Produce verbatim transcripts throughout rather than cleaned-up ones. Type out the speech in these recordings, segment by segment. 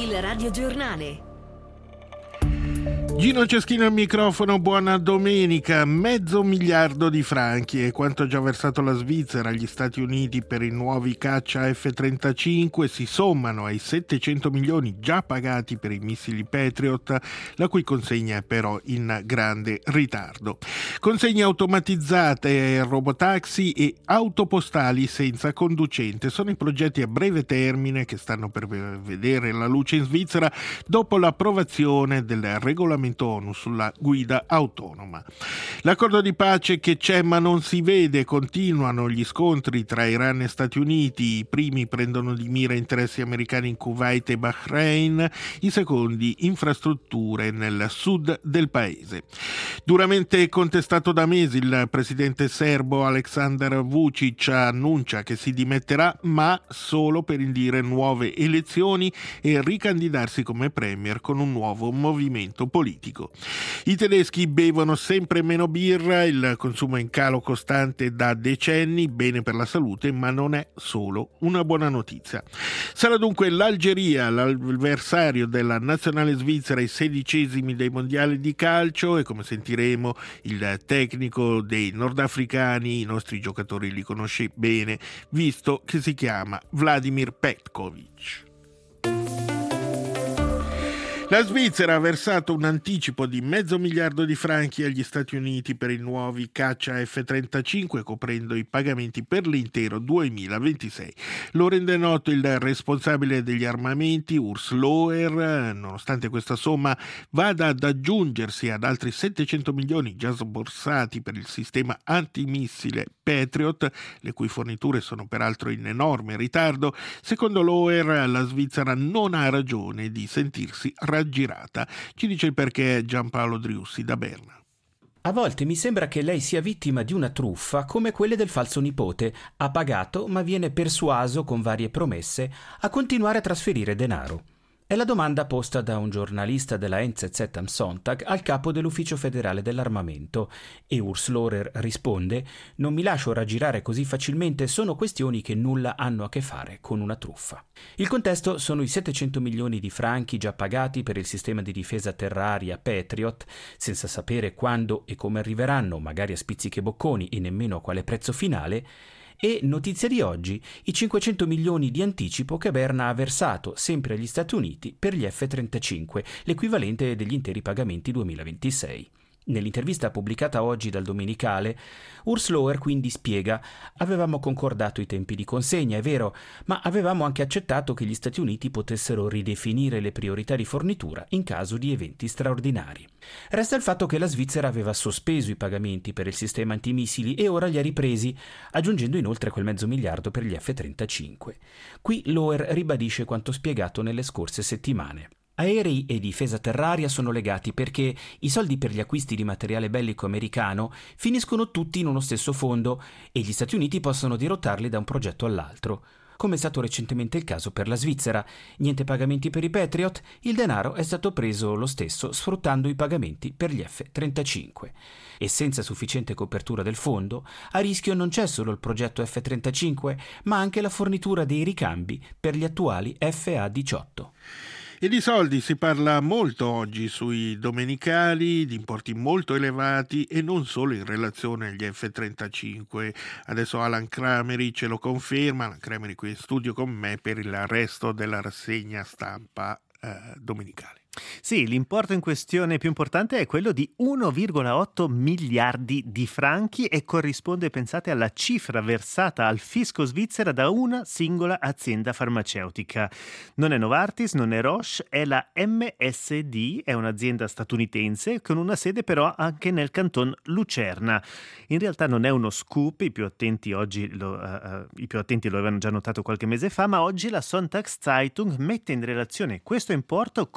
Il radiogiornale. Gino Ceschino al microfono, buona domenica. Mezzo miliardo di franchi è quanto già versato la Svizzera agli Stati Uniti per i nuovi caccia F trentacinque, si sommano ai settecento milioni già pagati per i missili Patriot, la cui consegna è però in grande ritardo. Consegne automatizzate, robotaxi e autopostali senza conducente sono i progetti a breve termine che stanno per vedere la luce in Svizzera dopo l'approvazione del regolamento ONU sulla guida autonoma. L'accordo di pace che c'è ma non si vede, continuano gli scontri tra Iran e Stati Uniti, i primi prendono di mira interessi americani in Kuwait e Bahrain, i secondi infrastrutture nel sud del paese. Duramente contestato da mesi, il presidente serbo Aleksandar Vučić annuncia che si dimetterà ma solo per indire nuove elezioni e ricandidarsi come premier con un nuovo movimento politico. I tedeschi bevono sempre meno birra, il consumo è in calo costante da decenni, bene per la salute, ma non è solo una buona notizia. Sarà dunque l'Algeria l'avversario della nazionale svizzera ai sedicesimi dei mondiali di calcio e, come sentiremo, il tecnico dei nordafricani, i nostri giocatori li conosce bene, visto che si chiama Vladimir Petkovic. La Svizzera ha versato un anticipo di mezzo miliardo di franchi agli Stati Uniti per i nuovi caccia F trentacinque, coprendo i pagamenti per l'intero duemilaventisei. Lo rende noto il responsabile degli armamenti, Urs Loher. Nonostante questa somma vada ad aggiungersi ad altri settecento milioni già sborsati per il sistema antimissile Patriot, le cui forniture sono peraltro in enorme ritardo, secondo Loher la Svizzera non ha ragione di sentirsi raggirata. Ci dice il perché Giampaolo Driussi da Berna. A volte mi sembra che lei sia vittima di una truffa come quelle del falso nipote. Ha pagato, ma viene persuaso con varie promesse a continuare a trasferire denaro. È la domanda posta da un giornalista della N Z Z am Sonntag al capo dell'Ufficio federale dell'armamento e Urs Loher risponde: non mi lascio raggirare così facilmente, sono questioni che nulla hanno a che fare con una truffa. Il contesto sono i settecento milioni di franchi già pagati per il sistema di difesa terra-aria Patriot, senza sapere quando e come arriveranno, magari a spizzichi bocconi e nemmeno a quale prezzo finale. E notizia di oggi, i cinquecento milioni di anticipo che Berna ha versato sempre agli Stati Uniti per gli F trentacinque, l'equivalente degli interi pagamenti duemilaventisei. Nell'intervista pubblicata oggi dal Domenicale, Urs Loher quindi spiega: avevamo concordato i tempi di consegna, è vero, ma avevamo anche accettato che gli Stati Uniti potessero ridefinire le priorità di fornitura in caso di eventi straordinari. Resta il fatto che la Svizzera aveva sospeso i pagamenti per il sistema antimissili e ora li ha ripresi, aggiungendo inoltre quel mezzo miliardo per gli F trentacinque. Qui Loher ribadisce quanto spiegato nelle scorse settimane. Aerei e difesa terraria sono legati perché i soldi per gli acquisti di materiale bellico americano finiscono tutti in uno stesso fondo e gli Stati Uniti possono dirottarli da un progetto all'altro. Come è stato recentemente il caso per la Svizzera. Niente pagamenti per i Patriot, il denaro è stato preso lo stesso sfruttando i pagamenti per gli F trentacinque. E senza sufficiente copertura del fondo, a rischio non c'è solo il progetto F trentacinque, ma anche la fornitura dei ricambi per gli attuali F A diciotto. E di soldi si parla molto oggi sui domenicali, di importi molto elevati e non solo in relazione agli F trentacinque. Adesso Alan Crameri ce lo conferma, Alan Crameri qui in studio con me per il resto della rassegna stampa eh, domenicale. Sì, l'importo in questione più importante è quello di uno virgola otto miliardi di franchi e corrisponde, pensate, alla cifra versata al fisco svizzera da una singola azienda farmaceutica. Non è Novartis, non è Roche, è la M S D, è un'azienda statunitense con una sede però anche nel canton Lucerna. In realtà non è uno scoop, i più attenti oggi lo, uh, i più attenti lo avevano già notato qualche mese fa, ma oggi la Sonntagszeitung mette in relazione questo importo con la decisione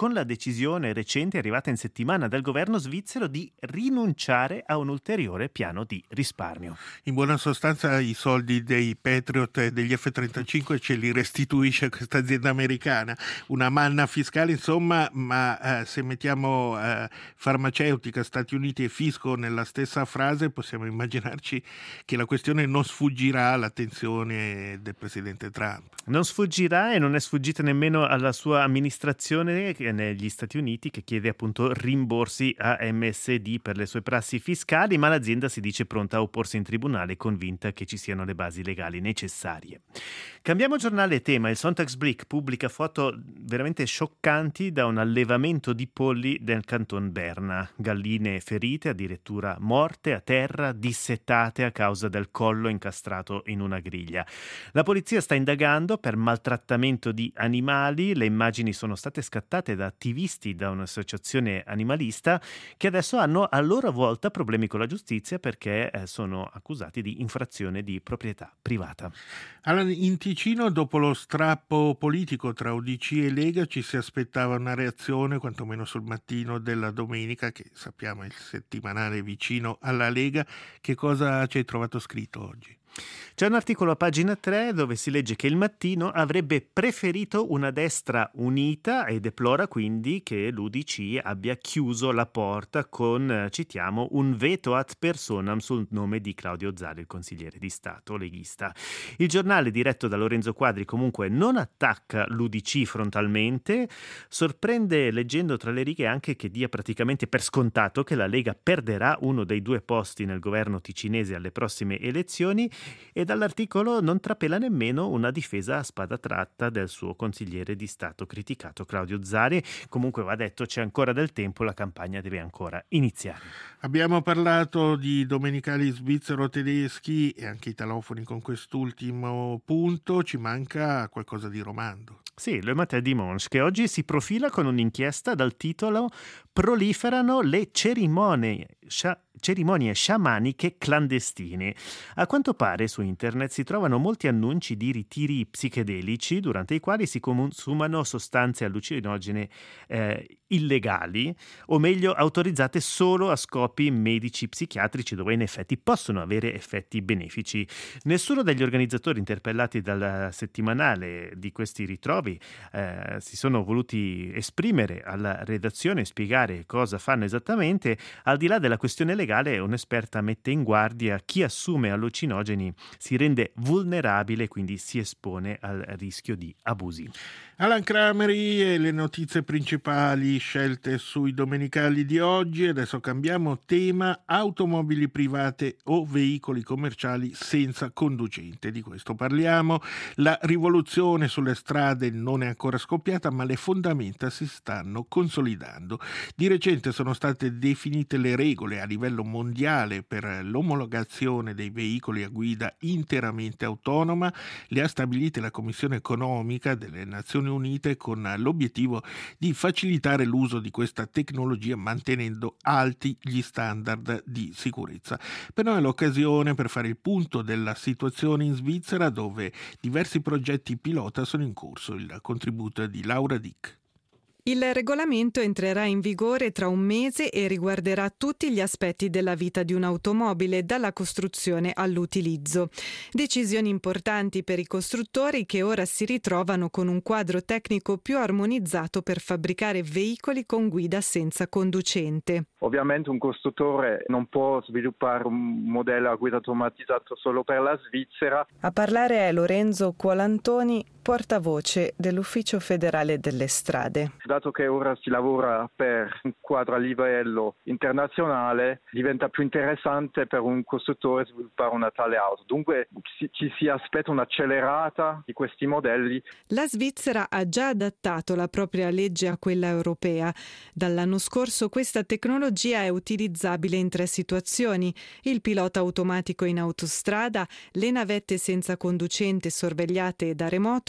decisione recente arrivata in settimana dal governo svizzero di rinunciare a un ulteriore piano di risparmio. In buona sostanza i soldi dei Patriot e degli F trentacinque ce li restituisce questa azienda americana, una manna fiscale insomma, ma eh, se mettiamo eh, farmaceutica, Stati Uniti e fisco nella stessa frase possiamo immaginarci che la questione non sfuggirà all'attenzione del presidente Trump. Non sfuggirà e non è sfuggita nemmeno alla sua amministrazione negli Stati Uniti, che chiede appunto rimborsi a M S D per le sue prassi fiscali, ma l'azienda si dice pronta a opporsi in tribunale, convinta che ci siano le basi legali necessarie. Cambiamo giornale e tema. Il Sonntagsblick pubblica foto veramente scioccanti da un allevamento di polli del canton Berna. Galline ferite, addirittura morte a terra, dissettate a causa del collo incastrato in una griglia. La polizia sta indagando per maltrattamento di animali. Le immagini sono state scattate da attivisti da un'associazione animalista che adesso hanno a loro volta problemi con la giustizia perché eh, sono accusati di infrazione di proprietà privata. Allora, in Ticino, dopo lo strappo politico tra U D C e Lega, ci si aspettava una reazione, quantomeno sul mattino della domenica, che sappiamo è il settimanale vicino alla Lega. Che cosa ci hai trovato scritto oggi? C'è un articolo a pagina tre dove si legge che Il Mattino avrebbe preferito una destra unita e deplora quindi che l'U D C abbia chiuso la porta con, citiamo, un veto ad personam sul nome di Claudio Zari, il consigliere di Stato leghista. Il giornale, diretto da Lorenzo Quadri, comunque non attacca l'U D C frontalmente, sorprende leggendo tra le righe anche che dia praticamente per scontato che la Lega perderà uno dei due posti nel governo ticinese alle prossime elezioni, e dall'articolo non trapela nemmeno una difesa a spada tratta del suo consigliere di Stato criticato Claudio Zari. Comunque va detto, c'è ancora del tempo, la campagna deve ancora iniziare. Abbiamo parlato di domenicali svizzero-tedeschi e anche italofoni con quest'ultimo punto, ci manca qualcosa di romando. Sì, Le Matin Dimanche, che oggi si profila con un'inchiesta dal titolo "Proliferano le cerimonie, scia- cerimonie sciamaniche clandestine". A quanto pare su internet si trovano molti annunci di ritiri psichedelici durante i quali si consumano sostanze allucinogene eh, illegali, o meglio autorizzate solo a scopi medici psichiatrici, dove in effetti possono avere effetti benefici. Nessuno degli organizzatori interpellati dal settimanale di questi ritrovi eh, si sono voluti esprimere alla redazione e spiegare cosa fanno esattamente. Al di là della questione legale, un'esperta mette in guardia: chi assume allucinogeni si rende vulnerabile, quindi si espone al rischio di abusi. Alan Crameri e le notizie principali scelte sui domenicali di oggi. Adesso cambiamo tema: automobili private o veicoli commerciali senza conducente. Di questo parliamo. La rivoluzione sulle strade non è ancora scoppiata, ma le fondamenta si stanno consolidando. Di recente sono state definite le regole a livello mondiale per l'omologazione dei veicoli a guida interamente autonoma. Le ha stabilite la Commissione Economica delle Nazioni Unite, con l'obiettivo di facilitare l'uso di questa tecnologia mantenendo alti gli standard di sicurezza. Però è l'occasione per fare il punto della situazione in Svizzera, dove diversi progetti pilota sono in corso. Il contributo di Laura Dick. Il regolamento entrerà in vigore tra un mese e riguarderà tutti gli aspetti della vita di un'automobile, dalla costruzione all'utilizzo. Decisioni importanti per i costruttori, che ora si ritrovano con un quadro tecnico più armonizzato per fabbricare veicoli con guida senza conducente. Ovviamente un costruttore non può sviluppare un modello a guida automatizzato solo per la Svizzera. A parlare è Lorenzo Cuolantoni, portavoce dell'Ufficio federale delle strade. Dato che ora si lavora per un quadro a livello internazionale, diventa più interessante per un costruttore sviluppare una tale auto. Dunque ci, ci si aspetta un'accelerata di questi modelli. La Svizzera ha già adattato la propria legge a quella europea. Dall'anno scorso questa tecnologia è utilizzabile in tre situazioni: il pilota automatico in autostrada, le navette senza conducente sorvegliate da remoto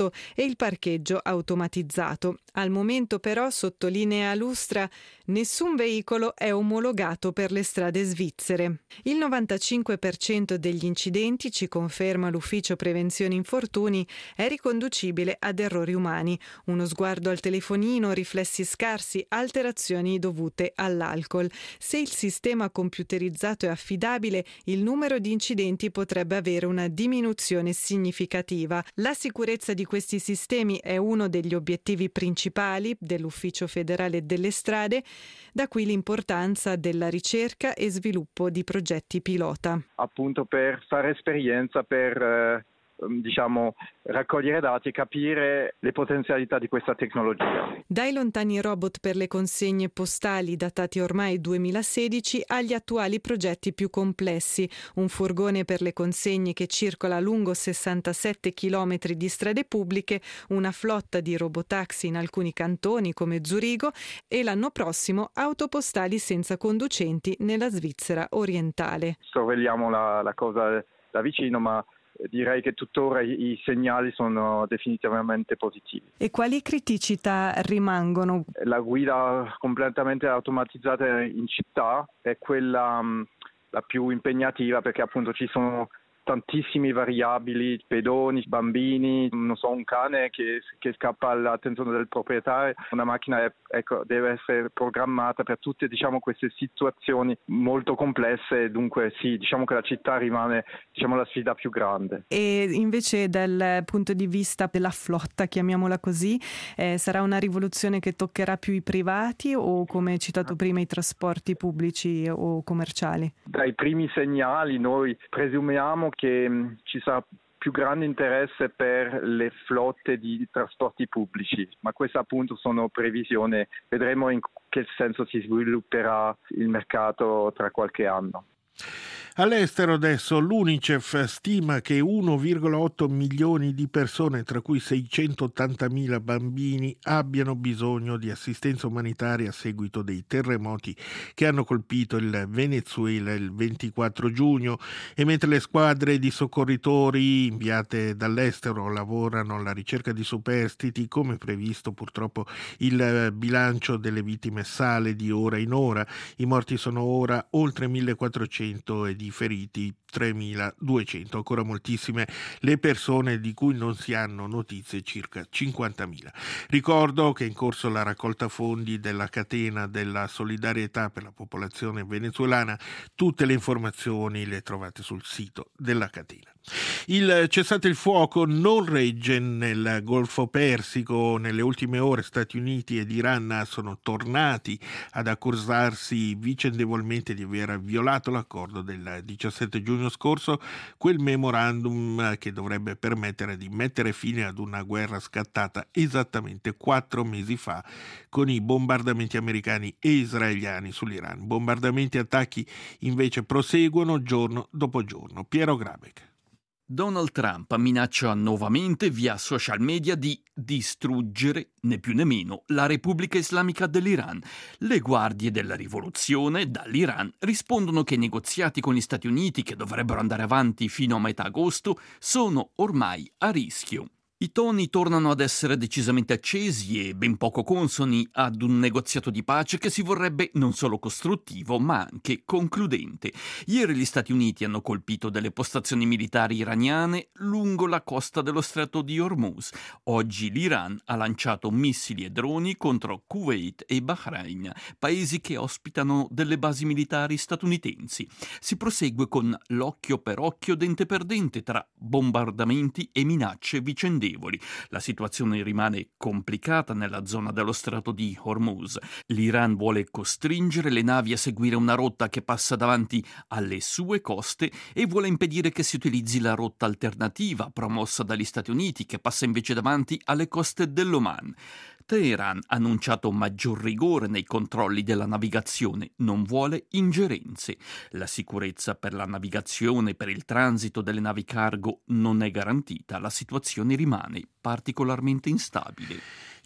auto e il parcheggio automatizzato. Al momento però, sottolinea Lustra, nessun veicolo è omologato per le strade svizzere. Il novantacinque per cento degli incidenti, ci conferma l'Ufficio Prevenzione Infortuni, è riconducibile ad errori umani. Uno sguardo al telefonino, riflessi scarsi, alterazioni dovute all'alcol. Se il sistema computerizzato è affidabile, il numero di incidenti potrebbe avere una diminuzione significativa. La sicurezza di questi sistemi è uno degli obiettivi principali dell'Ufficio Federale delle Strade, da qui l'importanza della ricerca e sviluppo di progetti pilota. Appunto per fare esperienza, per eh, diciamo raccogliere dati e capire le potenzialità di questa tecnologia. Dai lontani robot per le consegne postali datati ormai duemilasedici agli attuali progetti più complessi, un furgone per le consegne che circola lungo sessantasette chilometri di strade pubbliche, una flotta di robotaxi in alcuni cantoni come Zurigo e l'anno prossimo autopostali senza conducenti nella Svizzera orientale. Sorvegliamo la, la cosa da vicino, ma direi che tuttora i, i segnali sono definitivamente positivi. E quali criticità rimangono? La guida completamente automatizzata in città è quella mh, la più impegnativa, perché appunto ci sono tantissimi variabili, pedoni, bambini, non so, un cane che, che scappa all'attenzione del proprietario. Una macchina è, ecco, deve essere programmata per tutte, diciamo, queste situazioni molto complesse, dunque sì, diciamo che la città rimane, diciamo, la sfida più grande. E invece dal punto di vista della flotta, chiamiamola così, eh, sarà una rivoluzione che toccherà più i privati o, come citato prima, i trasporti pubblici o commerciali? Dai primi segnali noi presumiamo che mh, ci sarà più grande interesse per le flotte di trasporti pubblici, ma queste appunto sono previsioni, vedremo in che senso si svilupperà il mercato tra qualche anno. All'estero adesso l'UNICEF stima che uno virgola otto milioni di persone, tra cui seicentottantamila bambini, abbiano bisogno di assistenza umanitaria a seguito dei terremoti che hanno colpito il Venezuela il ventiquattro giugno, e mentre le squadre di soccorritori inviate dall'estero lavorano alla ricerca di superstiti, come previsto purtroppo il bilancio delle vittime sale di ora in ora. I morti sono ora oltre millequattrocento e di feriti tremiladuecento, ancora moltissime le persone di cui non si hanno notizie, circa cinquantamila. Ricordo che è in corso la raccolta fondi della catena della solidarietà per la popolazione venezuelana. Tutte le informazioni le trovate sul sito della catena. Il cessate il fuoco non regge nel Golfo Persico. Nelle ultime ore Stati Uniti ed Iran sono tornati ad accusarsi vicendevolmente di aver violato l'accordo del diciassette giugno scorso, quel memorandum che dovrebbe permettere di mettere fine ad una guerra scattata esattamente quattro mesi fa con i bombardamenti americani e israeliani sull'Iran. Bombardamenti e attacchi invece proseguono giorno dopo giorno. Piero Grabeck. Donald Trump minaccia nuovamente via social media di distruggere, né più né meno, la Repubblica Islamica dell'Iran. Le guardie della rivoluzione dall'Iran rispondono che i negoziati con gli Stati Uniti, che dovrebbero andare avanti fino a metà agosto, sono ormai a rischio. I toni tornano ad essere decisamente accesi e ben poco consoni ad un negoziato di pace che si vorrebbe non solo costruttivo ma anche concludente. Ieri gli Stati Uniti hanno colpito delle postazioni militari iraniane lungo la costa dello stretto di Hormuz. Oggi l'Iran ha lanciato missili e droni contro Kuwait e Bahrain, paesi che ospitano delle basi militari statunitensi. Si prosegue con l'occhio per occhio, dente per dente tra bombardamenti e minacce vicendevoli. La situazione rimane complicata nella zona dello stretto di Hormuz. L'Iran vuole costringere le navi a seguire una rotta che passa davanti alle sue coste e vuole impedire che si utilizzi la rotta alternativa promossa dagli Stati Uniti, che passa invece davanti alle coste dell'Oman. Teheran ha annunciato maggior rigore nei controlli della navigazione, non vuole ingerenze. La sicurezza per la navigazione e per il transito delle navi cargo non è garantita, la situazione rimane particolarmente instabile.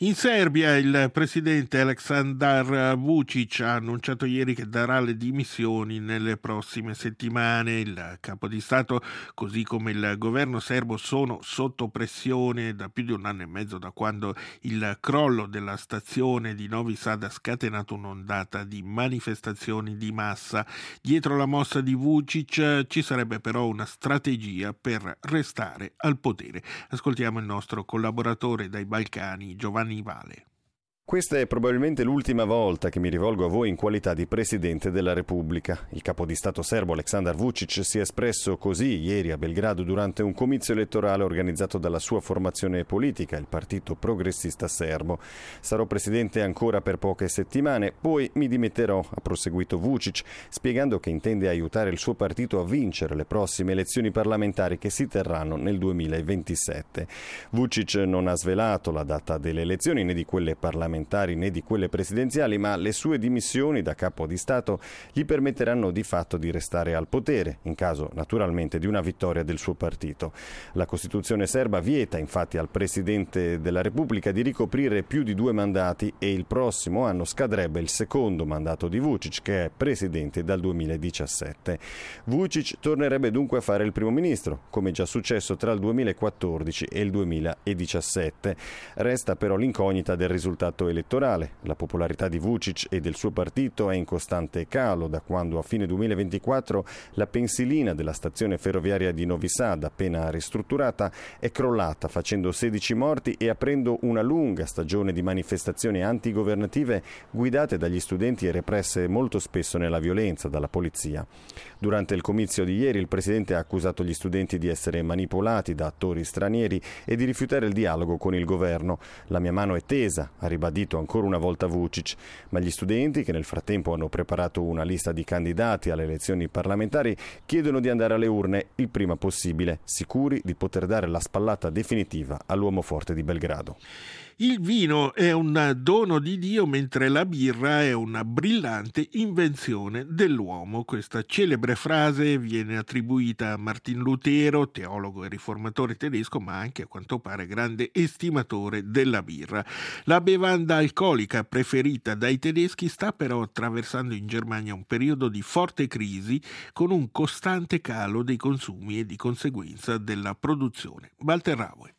In Serbia il presidente Aleksandar Vučić ha annunciato ieri che darà le dimissioni nelle prossime settimane. Il capo di Stato, così come il governo serbo, sono sotto pressione da più di un anno e mezzo, da quando il crollo della stazione di Novi Sad ha scatenato un'ondata di manifestazioni di massa. Dietro la mossa di Vučić ci sarebbe però una strategia per restare al potere. Ascoltiamo il nostro collaboratore dai Balcani, Giovanni Vale. Questa è probabilmente l'ultima volta che mi rivolgo a voi in qualità di Presidente della Repubblica. Il capo di Stato serbo Aleksandar Vučić si è espresso così ieri a Belgrado durante un comizio elettorale organizzato dalla sua formazione politica, il Partito Progressista Serbo. Sarò Presidente ancora per poche settimane, poi mi dimetterò, ha proseguito Vučić, spiegando che intende aiutare il suo partito a vincere le prossime elezioni parlamentari che si terranno nel duemilaventisette. Vučić non ha svelato la data delle elezioni né di quelle parlamentari né di quelle presidenziali, ma le sue dimissioni da capo di Stato gli permetteranno di fatto di restare al potere, in caso naturalmente di una vittoria del suo partito. La Costituzione serba vieta infatti al Presidente della Repubblica di ricoprire più di due mandati e il prossimo anno scadrebbe il secondo mandato di Vučić, che è Presidente dal duemiladiciassette. Vučić tornerebbe dunque a fare il primo ministro, come già successo tra il duemilaquattordici e il duemiladiciassette. Resta però l'incognita del risultato elettorale. La popolarità di Vučić e del suo partito è in costante calo da quando a fine duemilaventiquattro la pensilina della stazione ferroviaria di Novi Sad, appena ristrutturata, è crollata, facendo sedici morti e aprendo una lunga stagione di manifestazioni antigovernative guidate dagli studenti e represse molto spesso nella violenza dalla polizia. Durante il comizio di ieri il presidente ha accusato gli studenti di essere manipolati da attori stranieri e di rifiutare il dialogo con il governo. La mia mano è tesa, ha ribadito ancora una volta Vučić, ma gli studenti, che nel frattempo hanno preparato una lista di candidati alle elezioni parlamentari, chiedono di andare alle urne il prima possibile, sicuri di poter dare la spallata definitiva all'uomo forte di Belgrado. Il vino è un dono di Dio, mentre la birra è una brillante invenzione dell'uomo. Questa celebre frase viene attribuita a Martin Lutero, teologo e riformatore tedesco, ma anche a quanto pare grande estimatore della birra. La bevanda alcolica preferita dai tedeschi sta però attraversando in Germania un periodo di forte crisi, con un costante calo dei consumi e di conseguenza della produzione. Walter Raue.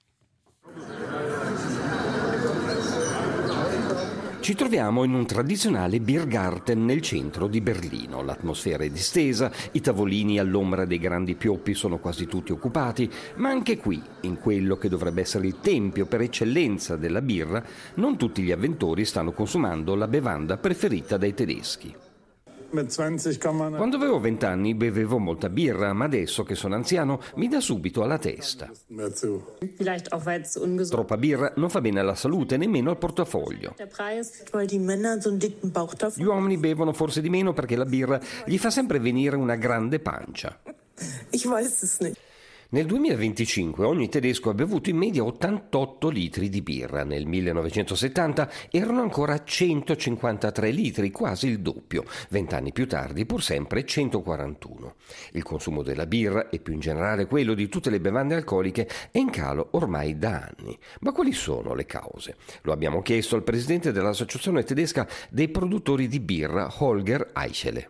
Ci troviamo in un tradizionale Biergarten nel centro di Berlino. L'atmosfera è distesa, i tavolini all'ombra dei grandi pioppi sono quasi tutti occupati, ma anche qui, in quello che dovrebbe essere il tempio per eccellenza della birra, non tutti gli avventori stanno consumando la bevanda preferita dai tedeschi. Quando avevo vent'anni bevevo molta birra, ma adesso che sono anziano mi dà subito alla testa. Troppa birra non fa bene alla salute, nemmeno al portafoglio. Gli uomini bevono forse di meno perché la birra gli fa sempre venire una grande pancia. Nel duemilaventicinque ogni tedesco ha bevuto in media ottantotto litri di birra. Nel millenovecentosettanta erano ancora centocinquantatré litri, quasi il doppio. Vent'anni più tardi, pur sempre centoquarantuno. Il consumo della birra, e più in generale quello di tutte le bevande alcoliche, è in calo ormai da anni. Ma quali sono le cause? Lo abbiamo chiesto al presidente dell'Associazione tedesca dei produttori di birra, Holger Eichele.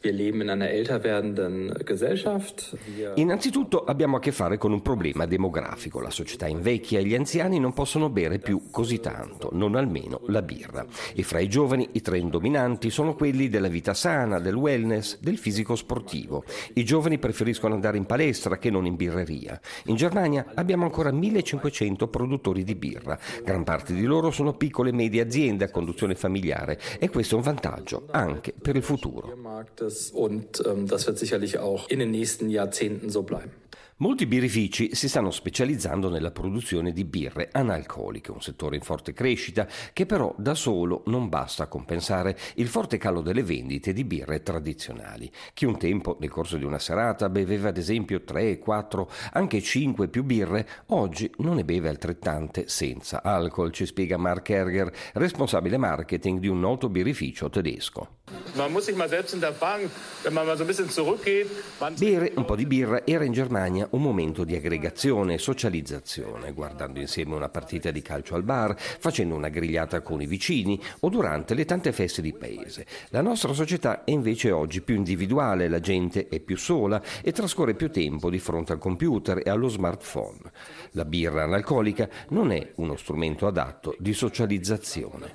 Innanzitutto abbiamo a che fare con un problema demografico. La società invecchia e gli anziani non possono bere più così tanto, non almeno la birra. E fra i giovani i trend dominanti sono quelli della vita sana, del wellness, del fisico sportivo. I giovani preferiscono andare in palestra che non in birreria. In Germania abbiamo ancora millecinquecento produttori di birra. Gran parte di loro sono piccole e medie aziende a conduzione familiare e questo è un vantaggio anche per il futuro. Und ähm, das wird sicherlich auch in den nächsten Jahrzehnten so bleiben. Molti birrifici si stanno specializzando nella produzione di birre analcoliche, un settore in forte crescita che però da solo non basta a compensare il forte calo delle vendite di birre tradizionali. Chi un tempo nel corso di una serata beveva ad esempio tre, quattro, anche cinque più birre, oggi non ne beve altrettante senza alcol, ci spiega Mark Erger, responsabile marketing di un noto birrificio tedesco. Man muss sich mal selbst hinterfragen, wenn man mal so ein bisschen zurückgeht. Bere un po' di birra era in Germania un momento di aggregazione e socializzazione, guardando insieme una partita di calcio al bar, facendo una grigliata con i vicini o durante le tante feste di paese. La nostra società è invece oggi più individuale, la gente è più sola e trascorre più tempo di fronte al computer e allo smartphone. La birra analcolica non è uno strumento adatto di socializzazione.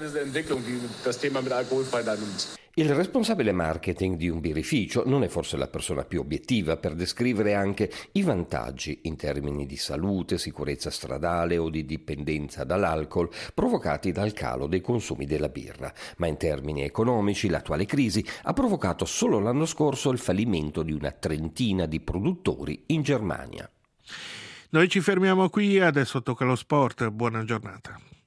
Il responsabile marketing di un birrificio non è forse la persona più obiettiva per descrivere anche i vantaggi in termini di salute, sicurezza stradale o di dipendenza dall'alcol provocati dal calo dei consumi della birra, ma in termini economici l'attuale crisi ha provocato solo l'anno scorso il fallimento di una trentina di produttori in Germania. Noi ci fermiamo qui, adesso tocca lo sport. Buona giornata.